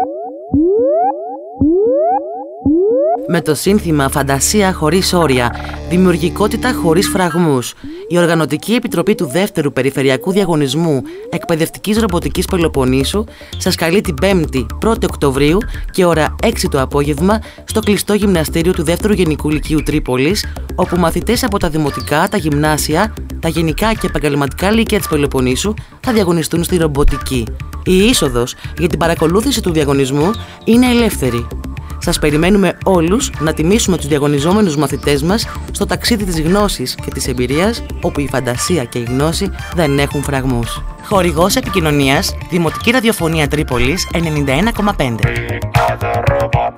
Με το σύνθημα «Φαντασία χωρίς όρια, δημιουργικότητα χωρίς φραγμούς», η Οργανωτική Επιτροπή του Δεύτερου Περιφερειακού Διαγωνισμού Εκπαιδευτικής Ρομποτικής Πελοποννήσου σας καλεί την 5η 1η Οκτωβρίου και ώρα 6 το απόγευμα στο κλειστό γυμναστήριο του Δεύτερου Γενικού Λυκείου Τρίπολης, όπου μαθητές από τα δημοτικά, τα γυμνάσια, τα γενικά και επαγγελματικά λύκεια της Πελοποννήσου θα διαγωνιστούν στη ρομποτική. Η είσοδος για την παρακολούθηση του διαγωνισμού είναι ελεύθερη. Σας περιμένουμε όλους να τιμήσουμε τους διαγωνιζόμενους μαθητές μας στο ταξίδι της γνώσης και της εμπειρίας, όπου η φαντασία και η γνώση δεν έχουν φραγμούς. Χορηγός επικοινωνίας, Δημοτική Ραδιοφωνία Τρίπολης 91,5.